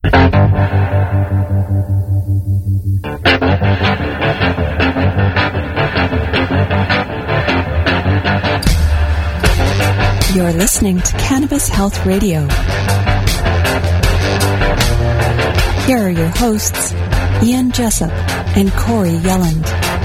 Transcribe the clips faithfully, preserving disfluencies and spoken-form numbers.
You're listening to Cannabis Health Radio. Here are your hosts, Ian Jessup and Corey Yelland.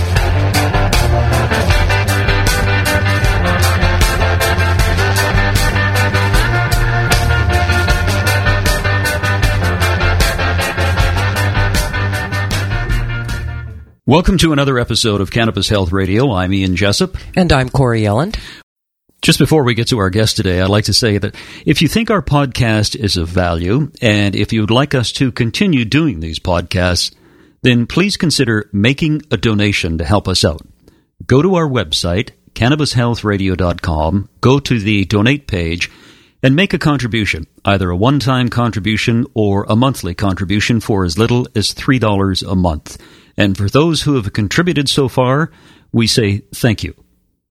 Welcome to another episode of Cannabis Health Radio. I'm Ian Jessup. And I'm Corey Yelland. Just before we get to our guest today, I'd like to say that if you think our podcast is of value, and if you'd like us to continue doing these podcasts, then please consider making a donation to help us out. Go to our website, cannabis health radio dot com, go to the donate page, and make a contribution, either a one-time contribution or a monthly contribution for as little as three dollars a month. And for those who have contributed so far, we say thank you.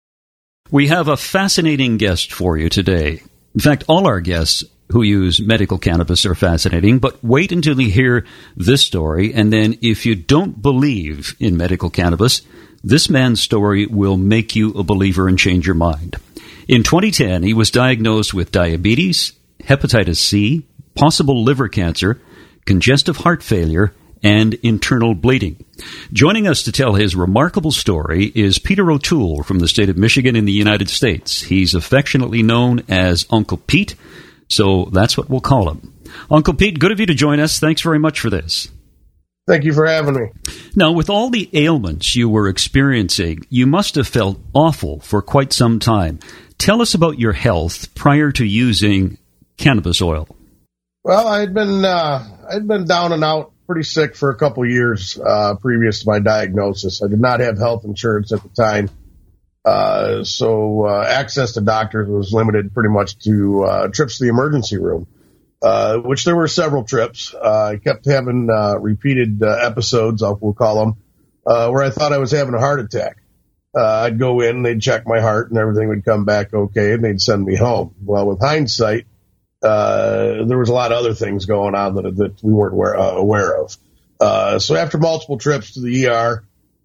We have a fascinating guest for you today. In fact, all our guests who use medical cannabis are fascinating, but wait until you hear this story, and then if you don't believe in medical cannabis, this man's story will make you a believer and change your mind. In twenty ten, he was diagnosed with diabetes, hepatitis C, possible liver cancer, congestive heart failure, and internal bleeding. Joining us to tell his remarkable story is Peter O'Toole from the state of Michigan in the United States. He's affectionately known as Uncle Pete, so that's what we'll call him. Uncle Pete, good of you to join us. Thanks very much for this. Thank you for having me. Now, with all the ailments you were experiencing, you must have felt awful for quite some time. Tell us about your health prior to using cannabis oil. Well, I'd been uh, I'd been down and out, pretty sick for a couple of years uh, previous to my diagnosis. I did not have health insurance at the time, uh, so uh, access to doctors was limited pretty much to uh, trips to the emergency room, uh, which there were several trips. Uh, I kept having uh, repeated uh, episodes, we'll call them, uh, where I thought I was having a heart attack. Uh, I'd go in, they'd check my heart, and everything would come back okay, and they'd send me home. Well, with hindsight, Uh, there was a lot of other things going on that, that we weren't aware, uh, aware of. Uh, so after multiple trips to the E R,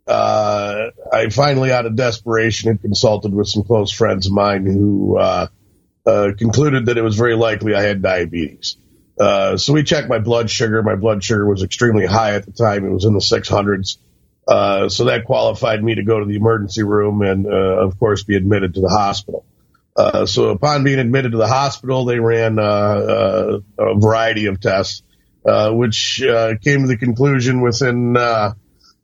uh, I finally, out of desperation, had consulted with some close friends of mine who, uh, uh, concluded that it was very likely I had diabetes. Uh, so we checked my blood sugar. My blood sugar was extremely high at the time. It was in the six hundreds. Uh, so that qualified me to go to the emergency room and, uh, of course, be admitted to the hospital. Uh, so upon being admitted to the hospital, they ran uh, uh, a variety of tests, uh, which uh, came to the conclusion within uh,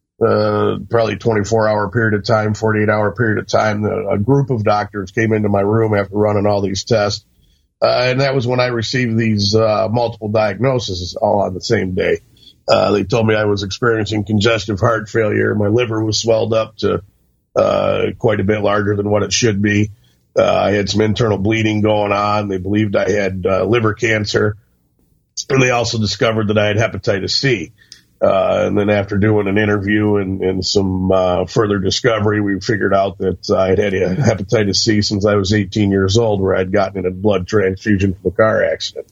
uh, probably twenty-four hour period of time, forty-eight hour period of time, that a group of doctors came into my room after running all these tests. Uh, and that was when I received these uh, multiple diagnoses all on the same day. Uh, they told me I was experiencing congestive heart failure. My liver was swelled up to uh, quite a bit larger than what it should be. Uh, I had some internal bleeding going on. They believed I had uh, liver cancer. And they also discovered that I had hepatitis C. Uh, and then after doing an interview and, and some uh, further discovery, we figured out that I had had a hepatitis C since I was eighteen years old, where I'd gotten in a blood transfusion from a car accident.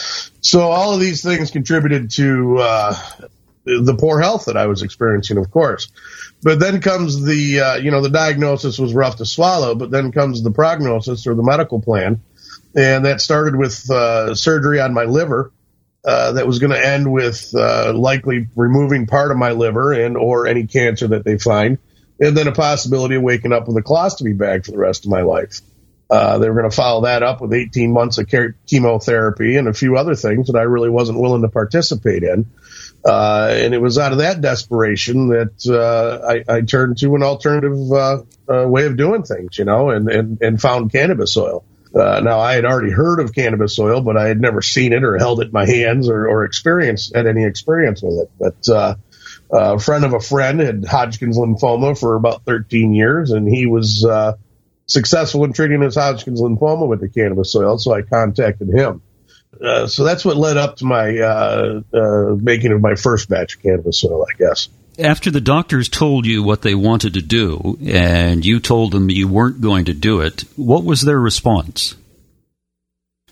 So all of these things contributed to uh, the poor health that I was experiencing, of course. But then comes the, uh, you know, the diagnosis was rough to swallow, but then comes the prognosis or the medical plan. And that started with uh, surgery on my liver uh, that was going to end with uh, likely removing part of my liver and or any cancer that they find, and then a possibility of waking up with a colostomy bag for the rest of my life. Uh, they were going to follow that up with eighteen months of chemotherapy and a few other things that I really wasn't willing to participate in. Uh, and it was out of that desperation that uh, I, I turned to an alternative uh, uh, way of doing things, you know, and, and, and found cannabis oil. Uh, now, I had already heard of cannabis oil, but I had never seen it or held it in my hands or, or experienced had any experience with it. But uh, a friend of a friend had Hodgkin's lymphoma for about thirteen years, and he was uh, successful in treating his Hodgkin's lymphoma with the cannabis oil, so I contacted him. Uh, so that's what led up to my uh, uh, making of my first batch of cannabis oil, I guess. After the doctors told you what they wanted to do, and you told them you weren't going to do it, what was their response?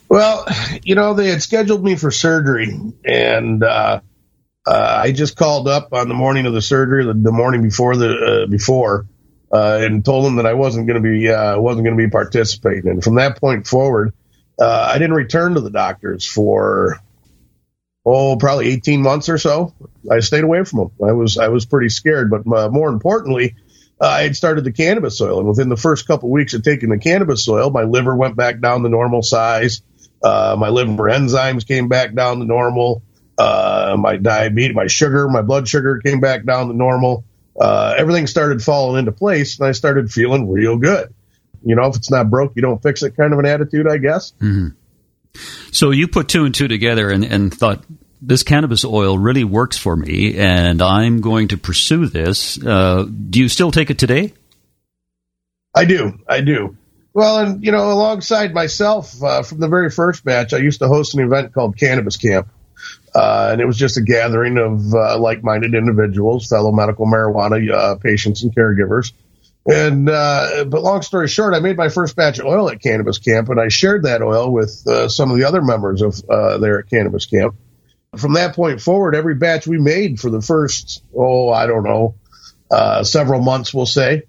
Well, you know, they had scheduled me for surgery, and uh, uh, I just called up on the morning of the surgery, the, the morning before the uh, before, uh, and told them that I wasn't going to be uh, wasn't going to be participating. And from that point forward, uh, I didn't return to the doctors for oh probably eighteen months or so. I stayed away from them. I was I was pretty scared, but uh, more importantly, uh, I had started the cannabis oil, and within the first couple of weeks of taking the cannabis oil, my liver went back down to normal size. Uh, my liver enzymes came back down to normal. Uh, my diabetes, my sugar, my blood sugar came back down to normal. Uh, everything started falling into place, and I started feeling real good. You know, if it's not broke, you don't fix it kind of an attitude, I guess. Mm-hmm. So you put two and two together and, and thought, this cannabis oil really works for me, and I'm going to pursue this. Uh, do you still take it today? I do. I do. Well, and, you know, alongside myself, uh, from the very first batch, I used to host an event called Cannabis Camp. Uh, and it was just a gathering of uh, like-minded individuals, fellow medical marijuana uh, patients and caregivers. And uh, but long story short, I made my first batch of oil at Cannabis Camp, and I shared that oil with uh, some of the other members of uh, there at Cannabis Camp. From that point forward, every batch we made for the first, oh, I don't know, uh, several months, we'll say,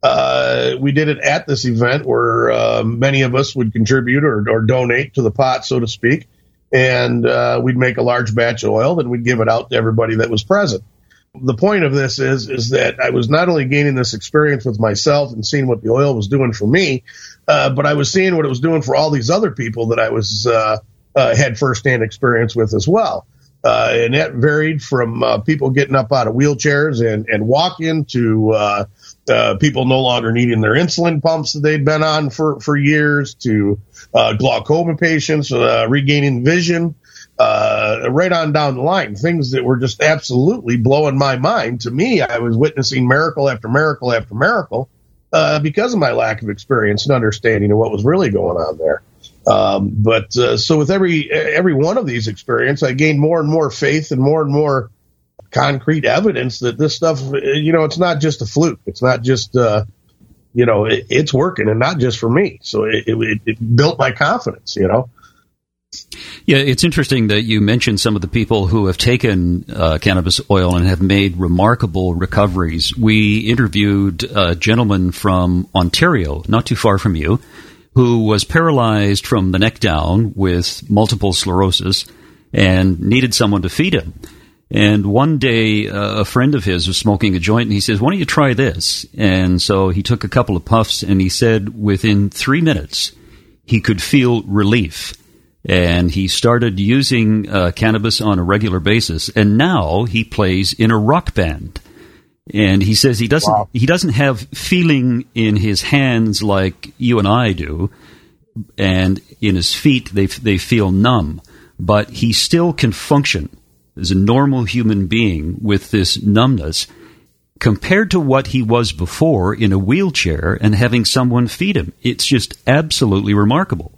Uh, we did it at this event where uh, many of us would contribute or, or donate to the pot, so to speak, and uh, we'd make a large batch of oil, then we'd give it out to everybody that was present. The point of this is is that I was not only gaining this experience with myself and seeing what the oil was doing for me, uh, but I was seeing what it was doing for all these other people that I was uh, uh, had firsthand experience with as well. Uh, and that varied from uh, people getting up out of wheelchairs and, and walking to uh, uh, people no longer needing their insulin pumps that they'd been on for, for years, to uh, glaucoma patients uh, regaining vision, uh, right on down the line. Things that were just absolutely blowing my mind. To me, I was witnessing miracle after miracle after miracle uh, because of my lack of experience and understanding of what was really going on there. Um, but uh, so with every every one of these experiences, I gained more and more faith and more and more concrete evidence that this stuff, you know, it's not just a fluke. It's not just, uh, you know, it, it's working, and not just for me. So it, it, it built my confidence, you know. Yeah, it's interesting that you mentioned some of the people who have taken uh, cannabis oil and have made remarkable recoveries. We interviewed a gentleman from Ontario, not too far from you, who was paralyzed from the neck down with multiple sclerosis and needed someone to feed him. And one day, uh, a friend of his was smoking a joint, and he says, why don't you try this? And so he took a couple of puffs, and he said within three minutes, he could feel relief. And he started using uh, cannabis on a regular basis, and now he plays in a rock band. And he says he doesn't wow. he doesn't have feeling in his hands like you and I do, and in his feet they they feel numb, but he still can function as a normal human being with this numbness compared to what he was before in a wheelchair and having someone feed him. It's just absolutely remarkable.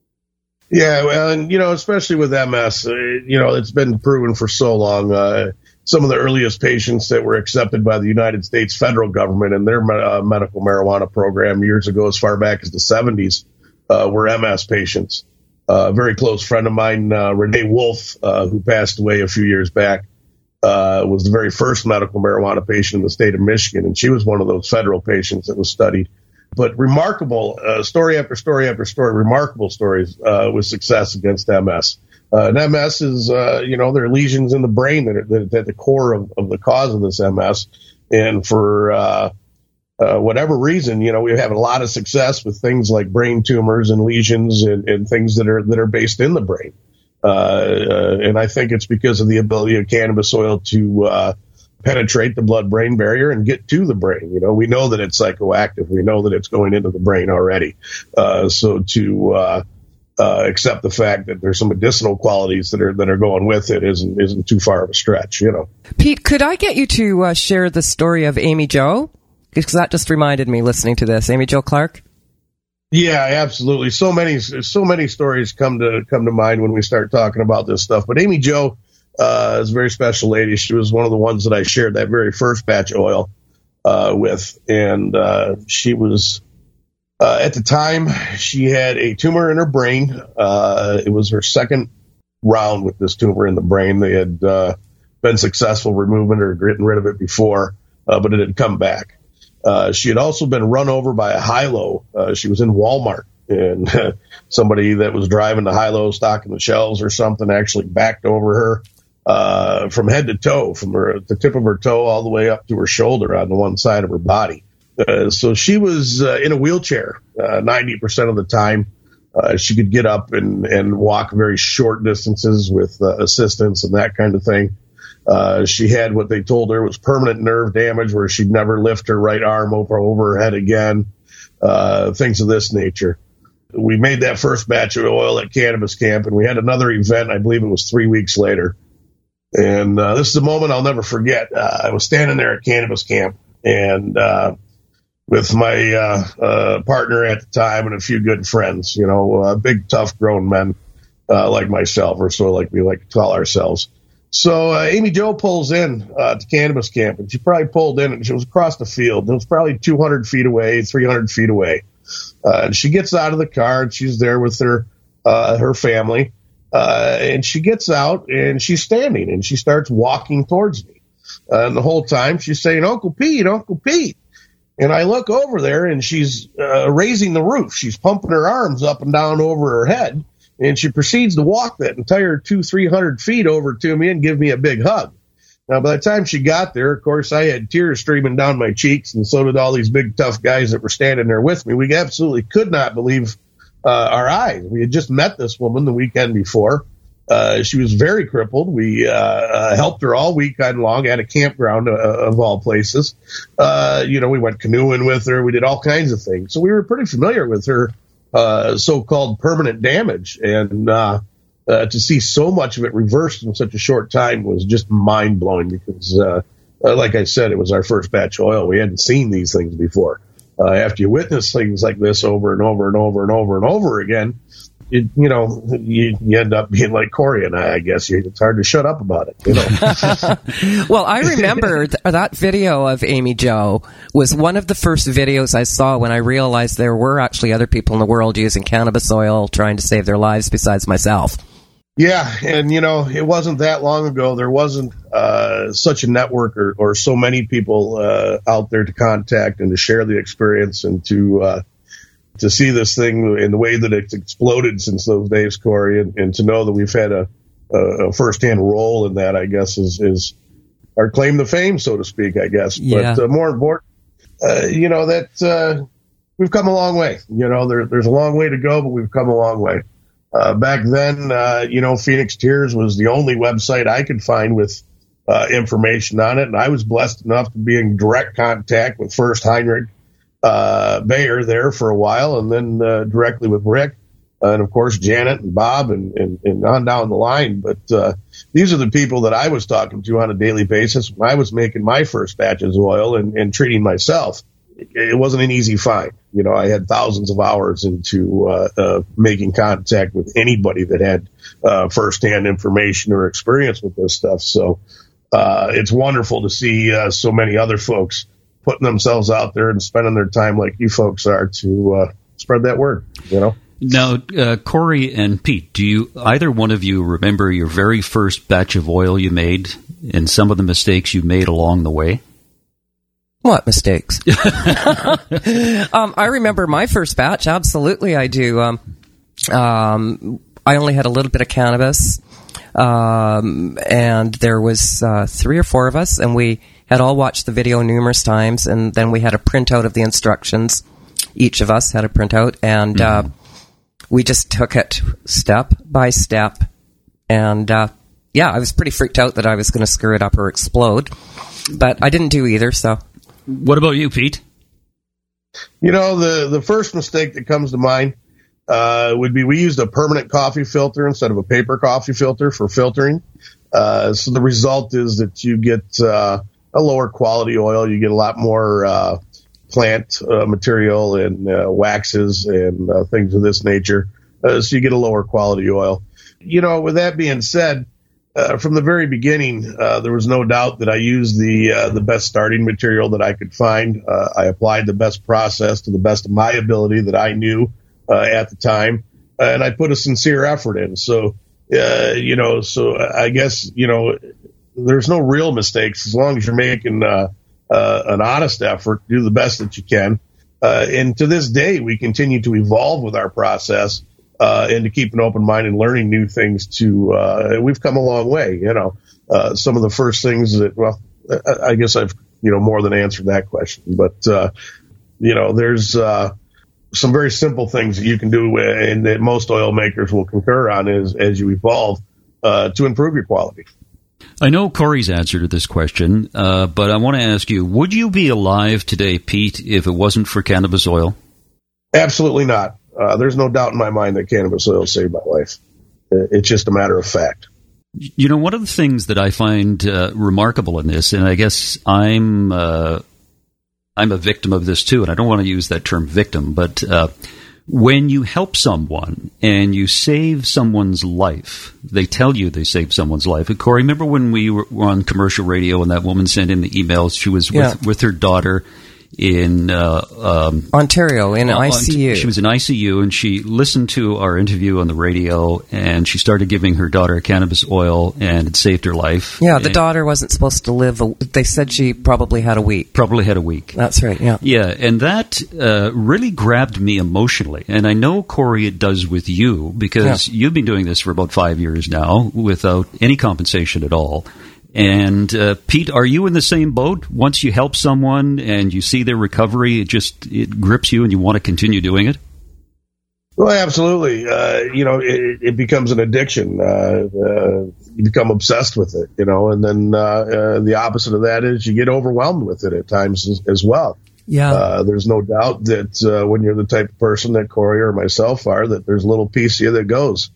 Yeah, well, and, you know, especially with M S, uh, you know, it's been proven for so long. Uh, some of the earliest patients that were accepted by the United States federal government in their uh, medical marijuana program years ago, as far back as the seventies, uh, were M S patients. Uh, a very close friend of mine, uh, Renee Wolf, uh, who passed away a few years back, uh, was the very first medical marijuana patient in the state of Michigan, and she was one of those federal patients that was studied. But remarkable, uh, story after story after story, remarkable stories uh, with success against M S. Uh, and M S is, uh, you know, there are lesions in the brain that are, that are at the core of, of the cause of this M S. And for uh, uh, whatever reason, you know, we have a lot of success with things like brain tumors and lesions and, and things that are that are based in the brain. Uh, uh, and I think it's because of the ability of cannabis oil to uh, penetrate the blood-brain barrier and get to the brain. You know, we know that it's psychoactive. We know that it's going into the brain already. Uh, so to uh, uh, accept the fact that there's some medicinal qualities that are that are going with it isn't isn't too far of a stretch. You know, Pete, could I get you to uh, share the story of Amy Jo? Because that just reminded me listening to this. Amy Jo Clark. Yeah, absolutely. So many so many stories come to come to mind when we start talking about this stuff. But Amy Jo Uh, is a very special lady. She was one of the ones that I shared that very first batch of oil uh, with, and uh, she was Uh, at the time, she had a tumor in her brain. Uh, it was her second round with this tumor in the brain. They had uh, been successful removing or getting rid of it before, uh, but it had come back. Uh, she had also been run over by a high-low. Uh, she was in Walmart, and uh, somebody that was driving the high-low, stocking the shelves or something, actually backed over her uh, from head to toe, from her, the tip of her toe all the way up to her shoulder on the one side of her body. Uh, so she was uh, in a wheelchair uh, ninety percent of the time. Uh, she could get up and, and walk very short distances with uh, assistance and that kind of thing. Uh, she had what they told her was permanent nerve damage, where she'd never lift her right arm over, over her head again, uh, things of this nature. We made that first batch of oil at Cannabis Camp, and we had another event. I believe it was three weeks later. And uh, this is a moment I'll never forget. Uh, I was standing there at Cannabis Camp, and uh, with my uh, uh, partner at the time and a few good friends, you know, uh, big, tough, grown men uh, like myself, or so like we like to call ourselves. So uh, Amy Jo pulls in uh, to Cannabis Camp, and she probably pulled in, and she was across the field. It was probably two hundred feet away, three hundred feet away. Uh, and she gets out of the car, and she's there with her uh, her family. Uh, and she gets out, and she's standing, and she starts walking towards me. Uh, and the whole time she's saying, "Uncle Pete, Uncle Pete." And I look over there, and she's uh, raising the roof. She's pumping her arms up and down over her head. And she proceeds to walk that entire two, three hundred feet over to me and give me a big hug. Now, by the time she got there, of course, I had tears streaming down my cheeks, and so did all these big, tough guys that were standing there with me. We absolutely could not believe uh, our eyes. We had just met this woman the weekend before. Uh, she was very crippled. We uh, uh, helped her all weekend long at a campground, uh, of all places. Uh, you know, we went canoeing with her. We did all kinds of things. So we were pretty familiar with her Uh, so-called permanent damage, and uh, uh, to see so much of it reversed in such a short time was just mind-blowing because, uh, uh, like I said, it was our first batch of oil. We hadn't seen these things before. Uh, after you witness things like this over and over and over and over and over again, it, you know, you, you end up being like Corey and I, I guess. It's hard to shut up about it, you know. Well, I remember th- that video of Amy Jo was one of the first videos I saw when I realized there were actually other people in the world using cannabis oil trying to save their lives besides myself. Yeah, and, you know, it wasn't that long ago. There wasn't uh, such a network or, or so many people uh, out there to contact and to share the experience and to uh, to see this thing in the way that it's exploded since those days, Corey, and, and to know that we've had a, a firsthand role in that, I guess, is, is our claim to fame, so to speak, I guess. Yeah. But uh, more important, uh, you know, that uh, we've come a long way. You know, there, there's a long way to go, but we've come a long way. Uh, back then, uh, you know, Phoenix Tears was the only website I could find with uh, information on it, and I was blessed enough to be in direct contact with first Heinrich uh, Bayer there for a while, and then uh, directly with Rick, uh, and of course Janet and Bob, and, and, and on down the line. But uh, these are the people that I was talking to on a daily basis when I was making my first batches of oil and, and treating myself. It wasn't an easy find. You know, I had thousands of hours into uh, uh, making contact with anybody that had uh, firsthand information or experience with this stuff. So uh, it's wonderful to see uh, so many other folks putting themselves out there and spending their time like you folks are to uh, spread that word, you know. Now, uh, Corey and Pete, do you either one of you remember your very first batch of oil you made and some of the mistakes you made along the way? What mistakes? um, I remember my first batch. Absolutely, I do. Um, um, I only had a little bit of cannabis, um, and there was uh, three or four of us, and we had all watched the video numerous times, and then we had a printout of the instructions. Each of us had a printout, and mm-hmm. uh, we just took it step by step. And uh, yeah, I was pretty freaked out that I was going to screw it up or explode, but I didn't do either, so... What about you, Pete? You know, the, the first mistake that comes to mind uh, would be we used a permanent coffee filter instead of a paper coffee filter for filtering. Uh, so the result is that you get uh, a lower quality oil. You get a lot more uh, plant uh, material and uh, waxes and uh, things of this nature. Uh, so you get a lower quality oil. You know, with that being said, uh, from the very beginning, uh, there was no doubt that I used the uh, the best starting material that I could find. Uh, I applied the best process to the best of my ability that I knew uh, at the time, and I put a sincere effort in. So, uh, you know, so I guess, you know, there's no real mistakes as long as you're making uh, uh, an honest effort, do the best that you can. Uh, and to this day, we continue to evolve with our process uh, and to keep an open mind and learning new things. To uh, we've come a long way. You know, uh, some of the first things that, well, I guess I've, you know, more than answered that question. But, uh, you know, there's uh, some very simple things that you can do and that most oil makers will concur on is, as you evolve uh, to improve your quality. I know Corey's answer to this question, uh, but I want to ask you, would you be alive today, Pete, if it wasn't for cannabis oil? Absolutely not. Uh, there's no doubt in my mind that cannabis oil saved my life. It's just a matter of fact. You know, one of the things that I find uh, remarkable in this, and I guess I'm uh, I'm a victim of this too, and I don't want to use that term victim, but uh, when you help someone and you save someone's life, they tell you they saved someone's life. And Corey, remember when we were on commercial radio and that woman sent in the emails? She was with, yeah. with her daughter in uh, um, Ontario in I C U. She was in I C U, and she listened to our interview on the radio, and she started giving her daughter cannabis oil, and it saved her life. Yeah, the and daughter wasn't supposed to live. A, they said she probably had a week. Probably had a week. That's right, yeah. Yeah, and that uh, really grabbed me emotionally. And I know, Corey, it does with you, because yeah. you've been doing this for about five years now without any compensation at all. And, uh, Pete, are you in the same boat? Once you help someone and you see their recovery, it just it grips you and you want to continue doing it? Well, absolutely. Uh, you know, it, it becomes an addiction. Uh, uh, you become obsessed with it, you know, and then uh, uh, the opposite of that is you get overwhelmed with it at times as, as well. Yeah. Uh, there's no doubt that uh, when you're the type of person that Corey or myself are, that there's a little piece of you that goes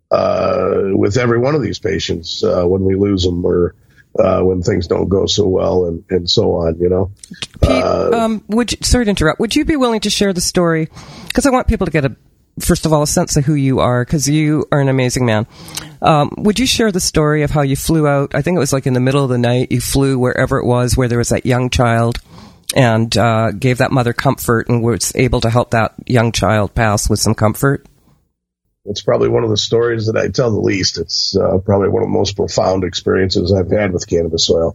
uh, with every one of these patients uh, when we lose them or Uh, when things don't go so well and, and so on, you know. Pete, uh, um, would you, sorry to interrupt. Would you be willing to share the story? Because I want people to get a, first of all, a sense of who you are, because you are an amazing man. Um, would you share the story of how you flew out? I think it was like in the middle of the night. You flew wherever it was, where there was that young child, and uh, gave that mother comfort and was able to help that young child pass with some comfort. It's probably one of the stories that I tell the least. It's uh, probably one of the most profound experiences I've had with cannabis oil.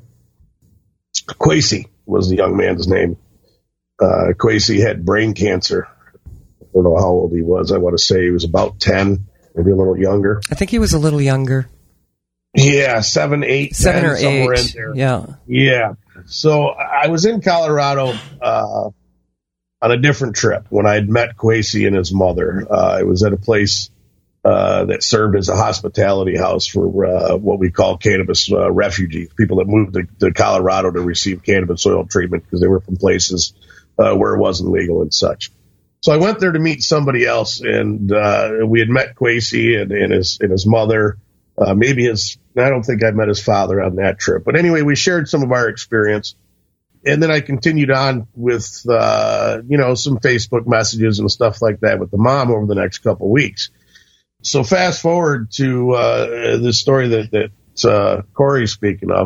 Kwesi was the young man's name. Uh, Kwesi had brain cancer. I don't know how old he was. I want to say he was about ten, maybe a little younger. I think he was a little younger. Yeah, seven, eight, seven ten, or somewhere eight. in there. Yeah, yeah. So I was in Colorado uh, on a different trip when I had met Kwesi and his mother. Uh, I was at a place Uh, that served as a hospitality house for uh, what we call cannabis uh, refugees, people that moved to, to Colorado to receive cannabis oil treatment because they were from places uh, where it wasn't legal and such. So I went there to meet somebody else, and uh, we had met Kwesi and, and his and his mother. Uh, maybe his, I don't think I met his father on that trip. But anyway, we shared some of our experience. And then I continued on with, uh, you know, some Facebook messages and stuff like that with the mom over the next couple of weeks. So fast forward to uh, the story that, that uh, Corey's speaking of,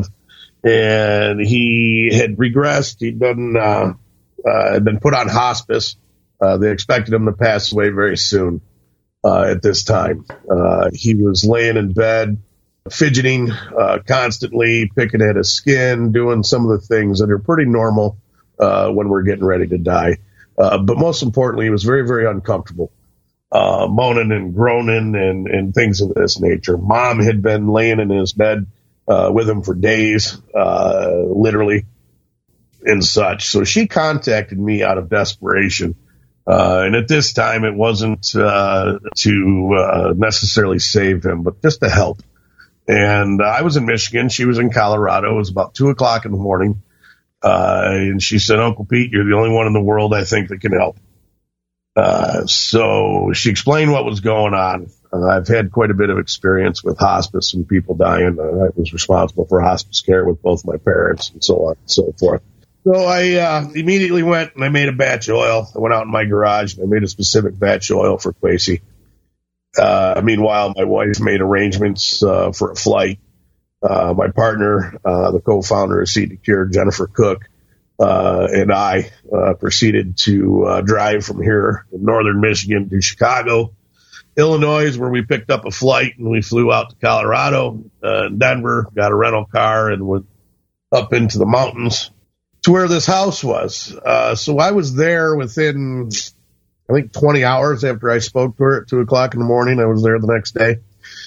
and he had regressed. He'd been uh, uh, had been put on hospice. Uh, they expected him to pass away very soon. Uh, at this time, uh, he was laying in bed, fidgeting uh, constantly, picking at his skin, doing some of the things that are pretty normal uh, when we're getting ready to die. Uh, but most importantly, he was very, very uncomfortable. Uh, moaning and groaning and, and things of this nature. Mom had been laying in his bed uh, with him for days, uh, literally, and such. So she contacted me out of desperation. Uh, and at this time, it wasn't uh, to uh, necessarily save him, but just to help. And uh, I was in Michigan. She was in Colorado. It was about two o'clock in the morning. Uh, and she said, Uncle Pete, you're the only one in the world I think that can help. Uh, so she explained what was going on. Uh, I've had quite a bit of experience with hospice and people dying. Uh, I was responsible for hospice care with both my parents and so on and so forth. So I uh, immediately went and I made a batch of oil. I went out in my garage and I made a specific batch of oil for Kwesi. Uh, meanwhile, my wife made arrangements uh, for a flight. uh, my partner, uh, the co-founder of Seed to Cure, Jennifer Cook, uh, and I uh, proceeded to uh, drive from here in northern Michigan to Chicago, Illinois, where we picked up a flight and we flew out to Colorado, uh, Denver, got a rental car and went up into the mountains to where this house was. Uh, so I was there within, I think, twenty hours after I spoke to her at two o'clock in the morning. I was there the next day.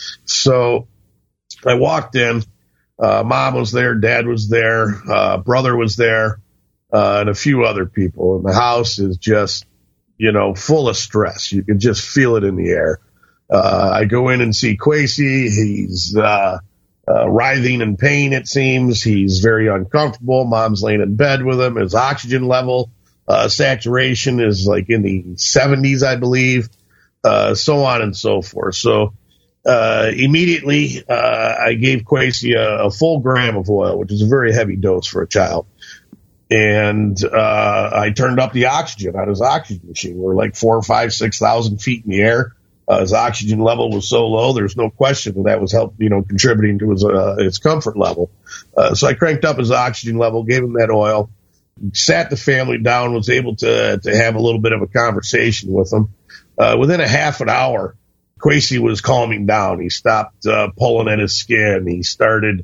So I walked in. Uh, Mom was there. Dad was there. Uh, brother was there. Uh, and a few other people. And the house is just, you know, full of stress. You can just feel it in the air. Uh, I go in and see Quasi. He's, uh, uh, writhing in pain, it seems. He's very uncomfortable. Mom's laying in bed with him. His oxygen level, uh, saturation is like in the seventies, I believe, uh, so on and so forth. So, uh, immediately, uh, I gave Quasi a, a full gram of oil, which is a very heavy dose for a child. And, uh, I turned up the oxygen on his oxygen machine. We're like four, five, six thousand feet in the air. Uh, his oxygen level was so low, there's no question that that was help, you know, contributing to his, uh, his comfort level. Uh, so I cranked up his oxygen level, gave him that oil, sat the family down, was able to, to have a little bit of a conversation with them. Uh, within a half an hour, Quasi was calming down. He stopped, uh, pulling at his skin. He started,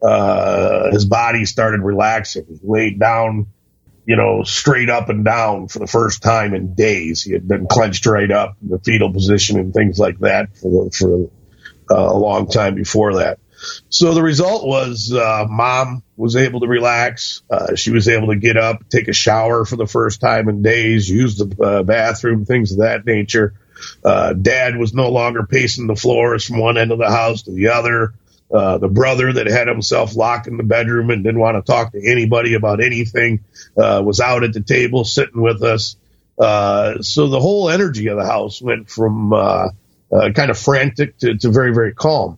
uh, his body started relaxing. He laid down, you know, straight up and down for the first time in days. He had been clenched right up in the fetal position and things like that for, the, for uh, a long time before that. So the result was, uh, Mom was able to relax. Uh, she was able to get up, take a shower for the first time in days, use the uh, bathroom, things of that nature. Uh, Dad was no longer pacing the floors from one end of the house to the other. Uh, the brother that had himself locked in the bedroom and didn't want to talk to anybody about anything, uh, was out at the table sitting with us. Uh, so the whole energy of the house went from, uh, uh, kind of frantic to, to very, very calm.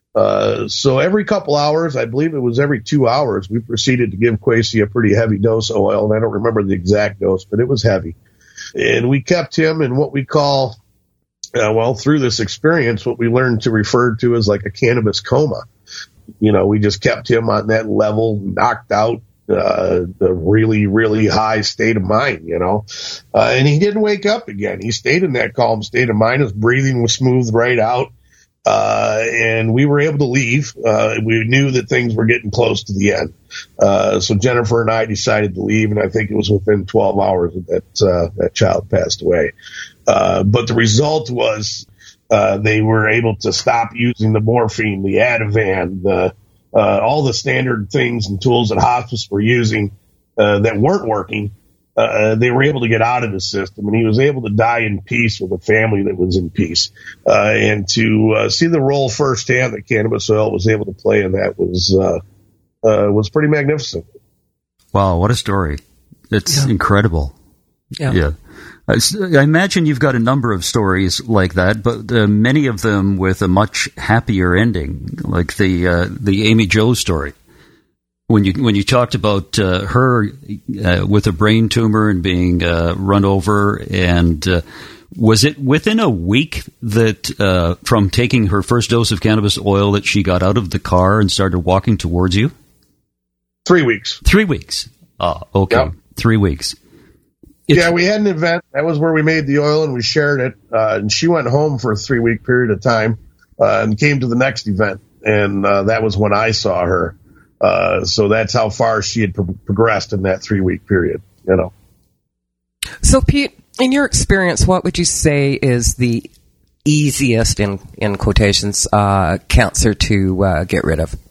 Uh, so every couple hours, I believe it was every two hours, we proceeded to give Quasi a pretty heavy dose of oil. And I don't remember the exact dose, but it was heavy. And we kept him in what we call, Uh, well, through this experience, what we learned to refer to as like a cannabis coma. You know, we just kept him on that level, knocked out, uh, the really, really high state of mind, you know, uh, and he didn't wake up again. He stayed in that calm state of mind. His breathing was smoothed right out. Uh, and we were able to leave. Uh, we knew that things were getting close to the end. Uh, so Jennifer and I decided to leave, and I think it was within twelve hours that that, uh, that child passed away. Uh, but the result was, uh, they were able to stop using the morphine, the Ativan, the, uh, all the standard things and tools that hospice were using, uh, that weren't working. Uh, they were able to get out of the system, and he was able to die in peace with a family that was in peace. Uh, and to, uh, see the role firsthand that cannabis oil was able to play in that was, uh, uh, was pretty magnificent. Wow. What a story. It's yeah. incredible. Yeah. Yeah. I imagine you've got a number of stories like that, but uh, many of them with a much happier ending, like the uh, the Amy Jo story. When you when you talked about uh, her uh, with a brain tumor and being uh, run over, and uh, was it within a week that uh, from taking her first dose of cannabis oil that she got out of the car and started walking towards you? Three weeks. Three weeks. Ah, okay. Yep. Three weeks. It's, yeah, we had an event. That was where we made the oil and we shared it. Uh, and she went home for a three week period of time, uh, and came to the next event. And, uh, that was when I saw her. Uh, so that's how far she had pro- progressed in that three week period, you know. So Pete, in your experience, what would you say is the easiest in, in quotations, uh, cancer to, uh, get rid of?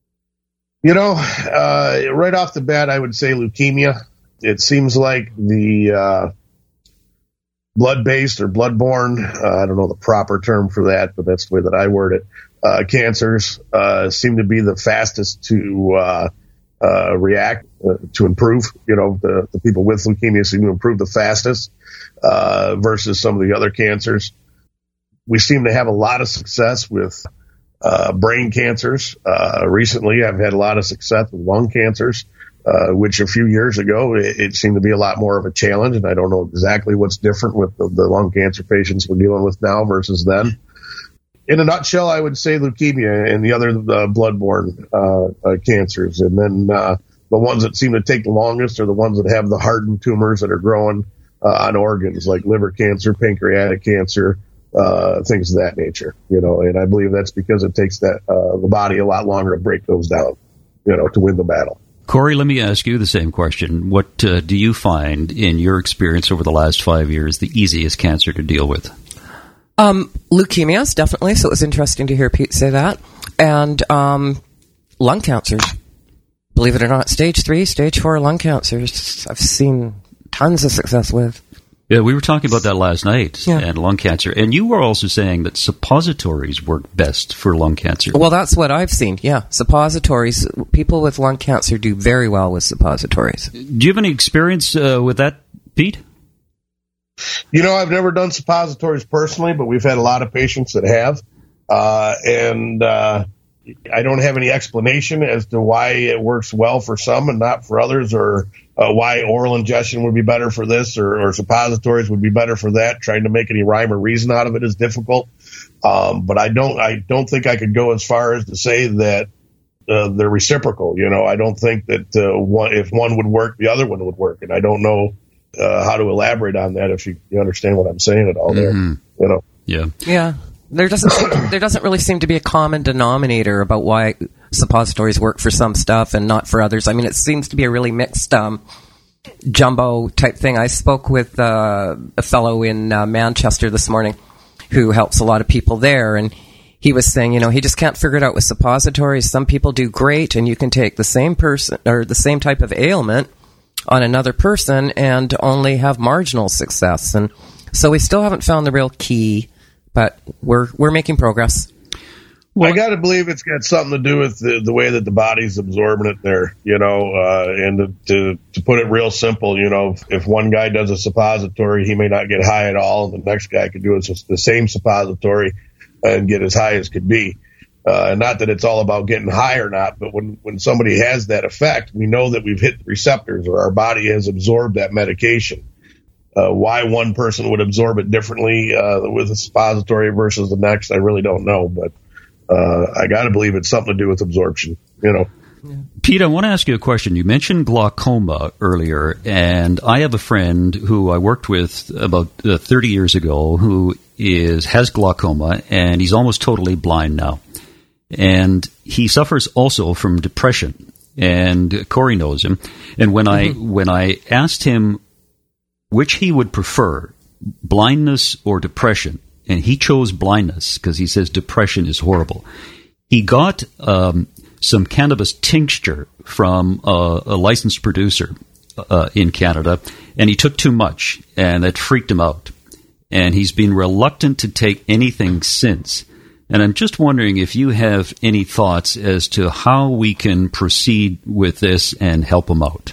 You know, uh, right off the bat, I would say leukemia. It seems like the uh, blood-based or blood-borne, uh, I don't know the proper term for that, but that's the way that I word it, uh, cancers uh, seem to be the fastest to uh, uh, react, uh, to improve. You know, the, the people with leukemia seem to improve the fastest uh, versus some of the other cancers. We seem to have a lot of success with uh, brain cancers. Uh, recently, I've had a lot of success with lung cancers. Uh, which a few years ago, it, it seemed to be a lot more of a challenge. And I don't know exactly what's different with the, the lung cancer patients we're dealing with now versus then. in a nutshell, I would say leukemia and the other uh, bloodborne uh, uh, cancers. And then uh, the ones that seem to take the longest are the ones that have the hardened tumors that are growing uh, on organs, like liver cancer, pancreatic cancer, uh, things of that nature. You know, and I believe that's because it takes that uh, the body a lot longer to break those down, you know, to win the battle. Corey, let me ask you the same question. What uh, do you find in your experience over the last five years the easiest cancer to deal with? Um, leukemias, definitely. So it was interesting to hear Pete say that. And um, lung cancers. Believe it or not, stage three, stage four lung cancers, I've seen tons of success with. Yeah, we were talking about that last night, yeah. and lung cancer. And you were also saying that suppositories work best for lung cancer. Well, that's what I've seen, yeah. Suppositories, people with lung cancer do very well with suppositories. Do you have any experience uh, with that, Pete? You know, I've never done suppositories personally, but we've had a lot of patients that have. Uh, and uh, I don't have any explanation as to why it works well for some and not for others, or uh, why oral ingestion would be better for this, or, or suppositories would be better for that. Trying to make any rhyme or reason out of it is difficult. Um, but I don't, I don't think I could go as far as to say that uh, they're reciprocal. You know, I don't think that uh, one, if one would work, the other one would work. And I don't know uh, how to elaborate on that. If you, you understand what I'm saying at all there, mm-hmm. you know. Yeah. Yeah. There doesn't there doesn't really seem to be a common denominator about why suppositories work for some stuff and not for others. I mean, it seems to be a really mixed um, jumbo type thing. I spoke with uh, a fellow in uh, Manchester this morning who helps a lot of people there, and he was saying, you know, he just can't figure it out with suppositories. Some people do great, and you can take the same person or the same type of ailment on another person and only have marginal success. And so we still haven't found the real key. But we're we're making progress. Well, I got to believe it's got something to do with the, the way that the body's absorbing it there, you know, uh, and to, to to put it real simple, you know, if, if one guy does a suppository, he may not get high at all, and the next guy could do it just the same suppository and get as high as could be. Uh, and not that it's all about getting high or not, but when, when somebody has that effect, we know that we've hit the receptors, or our body has absorbed that medication. Uh, why one person would absorb it differently uh, with a suppository versus the next, I really don't know. But uh, I got to believe it's something to do with absorption, you know. Yeah. Pete, I want to ask you a question. You mentioned glaucoma earlier, and I have a friend who I worked with about uh, thirty years ago who is has glaucoma, and he's almost totally blind now. And he suffers also from depression, and Corey knows him. And when mm-hmm. I when I asked him which he would prefer, blindness or depression, and he chose blindness because he says depression is horrible. He got um, some cannabis tincture from a, a licensed producer uh, in Canada, and he took too much, and that freaked him out. And he's been reluctant to take anything since. And I'm just wondering if you have any thoughts as to how we can proceed with this and help him out.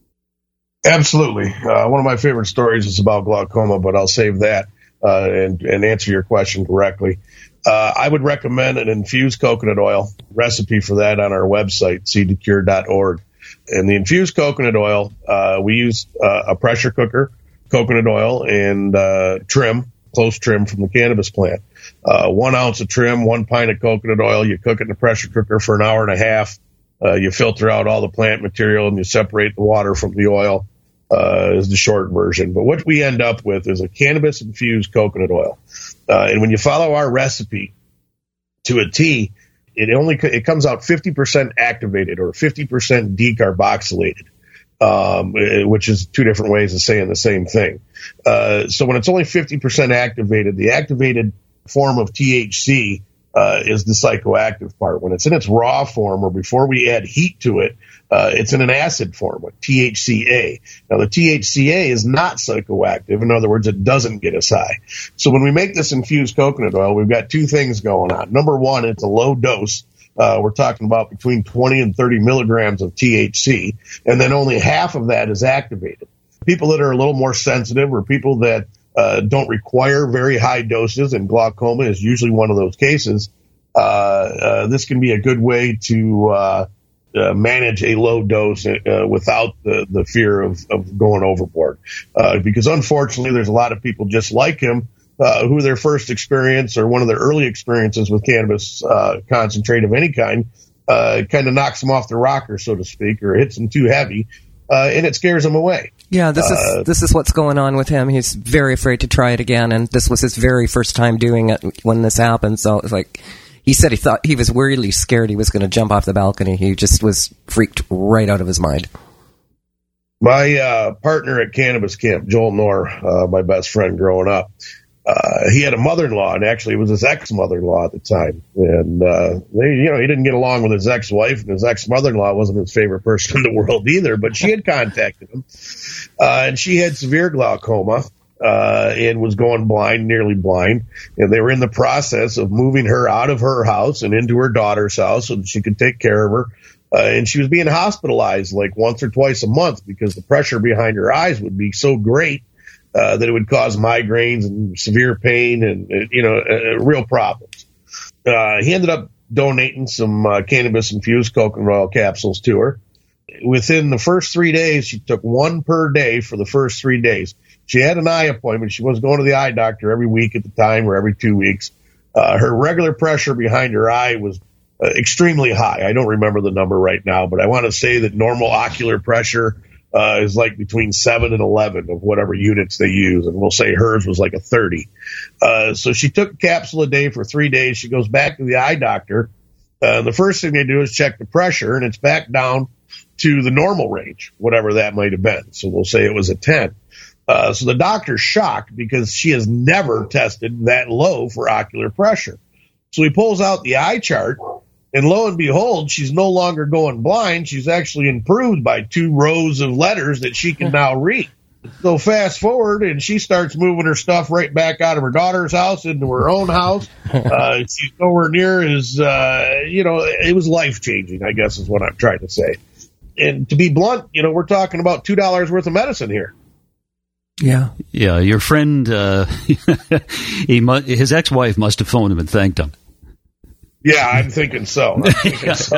Absolutely. Uh, one of my favorite stories is about glaucoma, but I'll save that uh, and, and answer your question directly. Uh, I would recommend an infused coconut oil recipe for that on our website, seed to cure dot org. And the infused coconut oil, uh, we use uh, a pressure cooker, coconut oil, and uh, trim, close trim from the cannabis plant. Uh, one ounce of trim, one pint of coconut oil. You cook it in the pressure cooker for an hour and a half. Uh, you filter out all the plant material, and you separate the water from the oil. Uh, is the short version. But what we end up with is a cannabis-infused coconut oil. Uh, and when you follow our recipe to a T, it only it comes out fifty percent activated or fifty percent decarboxylated, um, which is two different ways of saying the same thing. Uh, so when it's only fifty percent activated, the activated form of T H C uh, is the psychoactive part. When it's in its raw form, or before we add heat to it, Uh, it's in an acid form with T H C A. Now, the T H C A is not psychoactive. In other words, it doesn't get us high. So when we make this infused coconut oil, we've got two things going on. Number one, it's a low dose. Uh, we're talking about between twenty and thirty milligrams of T H C, and then only half of that is activated. People that are a little more sensitive, or people that uh, don't require very high doses, and glaucoma is usually one of those cases, uh, uh, this can be a good way to uh, Uh, manage a low dose uh, without the, the fear of, of going overboard. Uh, because unfortunately, there's a lot of people just like him uh, who their first experience or one of their early experiences with cannabis uh, concentrate of any kind uh, kind of knocks them off the rocker, so to speak, or hits them too heavy, uh, and it scares them away. Yeah, this is uh, this is what's going on with him. He's very afraid to try it again, and this was his very first time doing it when this happened. So it's like he said, he thought he was weirdly scared he was going to jump off the balcony. He just was freaked right out of his mind. My uh, partner at Cannabis Camp, Joel Knorr, uh, my best friend growing up, uh, he had a mother-in-law, and actually it was his ex-mother-in-law at the time. And uh, they, you know, he didn't get along with his ex-wife, and his ex-mother-in-law wasn't his favorite person in the world either. But she had contacted him, uh, and she had severe glaucoma uh, and was going blind, nearly blind. And they were in the process of moving her out of her house and into her daughter's house so that she could take care of her. Uh, and she was being hospitalized like once or twice a month because the pressure behind her eyes would be so great uh, that it would cause migraines and severe pain and, uh, you know, uh, real problems. Uh, he ended up donating some uh, cannabis-infused coconut oil capsules to her. Within the first three days, she took one per day for the first three days. She had an eye appointment. She was going to the eye doctor every week at the time or every two weeks. Uh, her regular pressure behind her eye was Uh, extremely high. I don't remember the number right now, but I want to say that normal ocular pressure uh, is like between seven and eleven of whatever units they use, and we'll say hers was like a thirty. Uh, so she took a capsule a day for three days. She goes back to the eye doctor. Uh, the first thing they do is check the pressure, and it's back down to the normal range, whatever that might have been. So we'll say it was a ten. Uh, so the doctor's shocked because she has never tested that low for ocular pressure. So he pulls out the eye chart, and lo and behold, she's no longer going blind. She's actually improved by two rows of letters that she can now read. So fast forward, and she starts moving her stuff right back out of her daughter's house into her own house. Uh, she's nowhere near as, uh, you know, it was life-changing, I guess is what I'm trying to say. And to be blunt, you know, we're talking about two dollars worth of medicine here. Yeah. Yeah, your friend, uh, he mu- his ex-wife must have phoned him and thanked him. Yeah, I'm thinking so. I'm thinking so.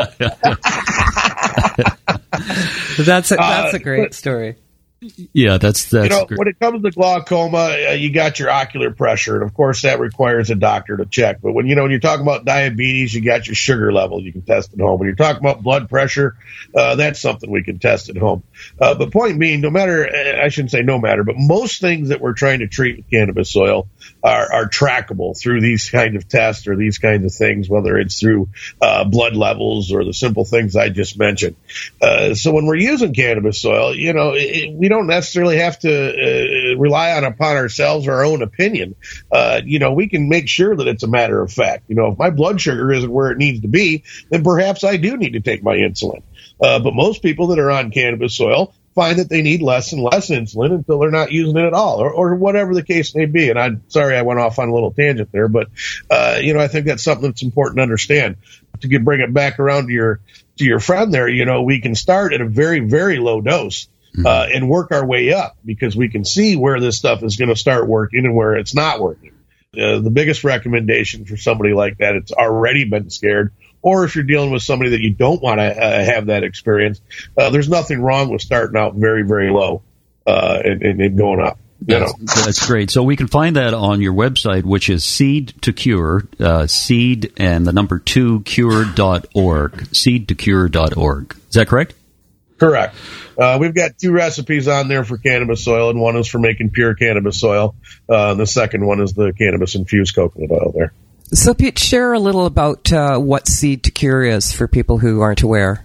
that's a, that's uh, a great but, story. Yeah, that's that's. You know, great. when it comes to glaucoma, uh, you got your ocular pressure, and of course that requires a doctor to check. But when you know when you're talking about diabetes, you got your sugar level you can test at home. When you're talking about blood pressure, uh, that's something we can test at home. Uh, but point being, no matter, I shouldn't say no matter, but most things that we're trying to treat with cannabis oil are, are trackable through these kind of tests or these kinds of things, whether it's through uh, blood levels or the simple things I just mentioned. Uh, so when we're using cannabis oil, you know, it, we don't necessarily have to uh, rely on upon ourselves or our own opinion. Uh, you know, we can make sure that it's a matter of fact. You know, if my blood sugar isn't where it needs to be, then perhaps I do need to take my insulin. Uh, but most people that are on cannabis oil find that they need less and less insulin until they're not using it at all, or, or whatever the case may be. And I'm sorry I went off on a little tangent there, but, uh, you know, I think that's something that's important to understand. To get, bring it back around to your to your friend there, you know, we can start at a very, very low dose uh, and work our way up because we can see where this stuff is going to start working and where it's not working. Uh, the biggest recommendation for somebody like that, it's already been scared, or if you're dealing with somebody that you don't want to uh, have that experience, uh, there's nothing wrong with starting out very, very low uh, and, and, and going up. You that's, know. that's great. So we can find that on your website, which is Seed to Cure, uh, seed and the number two cure dot org, seed to cure dot org. Is that correct? Correct. Uh, we've got two recipes on there for cannabis oil, and one is for making pure cannabis oil. Uh, and the second one is the cannabis-infused coconut oil there. So, Pete, share a little about uh, what Seed to Cure is for people who aren't aware.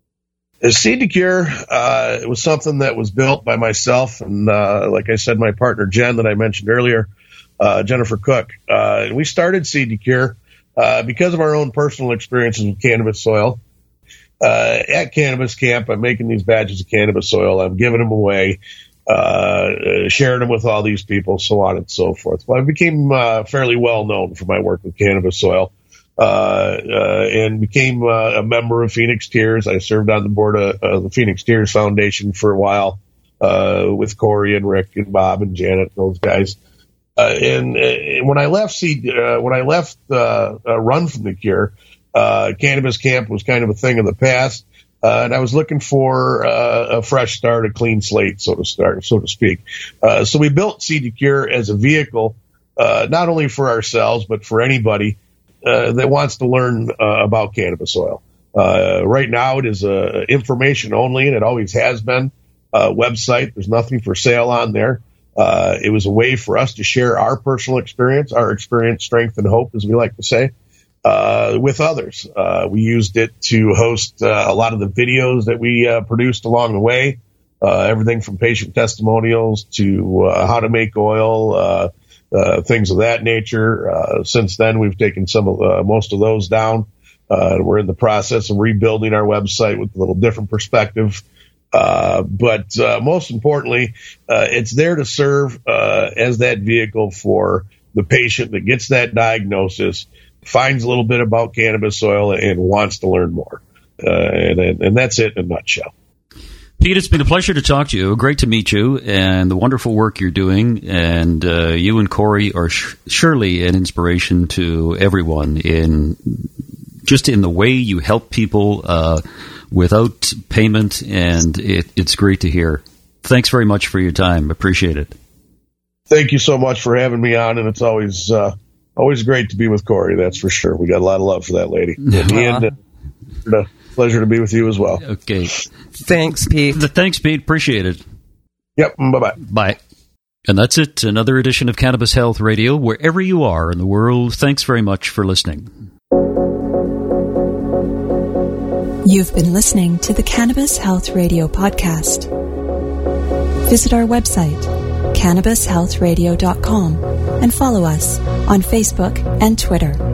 Seed to Cure uh, it was something that was built by myself and, uh, like I said, my partner Jen that I mentioned earlier, uh, Jennifer Cook. Uh, and we started Seed to Cure uh, because of our own personal experiences with cannabis oil. Uh, at Cannabis Camp, I'm making these batches of cannabis oil. I'm giving them away, uh, sharing them with all these people, so on and so forth. Well, I became uh, fairly well known for my work with cannabis oil. Uh, uh, and became uh, a member of Phoenix Tears. I served on the board of uh, the Phoenix Tears Foundation for a while uh, with Corey and Rick and Bob and Janet, those guys. Uh, and, and when I left Seed, uh, when I left uh, uh, Run from the Cure, uh, Cannabis Camp was kind of a thing of the past, uh, and I was looking for uh, a fresh start, a clean slate, so to start, so to speak. Uh, so we built Seed to Cure as a vehicle uh, not only for ourselves, but for anybody uh, that wants to learn uh, about cannabis oil. Uh, right now it is uh, information only, and it always has been. Uh, website. There's nothing for sale on there. Uh, it was a way for us to share our personal experience, our experience, strength, and hope, as we like to say, uh, with others. Uh, we used it to host uh, a lot of the videos that we uh, produced along the way, uh, everything from patient testimonials to uh, how to make oil, uh, uh, things of that nature. Uh, since then, we've taken some of uh, most of those down. Uh, we're in the process of rebuilding our website with a little different perspective. Uh, but, uh, most importantly, uh, it's there to serve, uh, as that vehicle for the patient that gets that diagnosis, finds a little bit about cannabis oil and wants to learn more. Uh, and, and that's it in a nutshell. Pete, it's been a pleasure to talk to you. Great to meet you, and the wonderful work you're doing. And, uh, you and Corey are sh- surely an inspiration to everyone in just in the way you help people, uh, without payment, and it, it's great to hear. Thanks very much for your time. Appreciate it. Thank you so much for having me on, and it's always uh, always great to be with Corey, that's for sure. We got a lot of love for that lady. Uh-huh. And uh, pleasure to be with you as well. Okay. Thanks, Pete. Thanks, Pete. Appreciate it. Yep. Bye-bye. Bye. And that's it. Another edition of Cannabis Health Radio. Wherever you are in the world, thanks very much for listening. You've been listening to the Cannabis Health Radio podcast. Visit our website, cannabis health radio dot com, and follow us on Facebook and Twitter.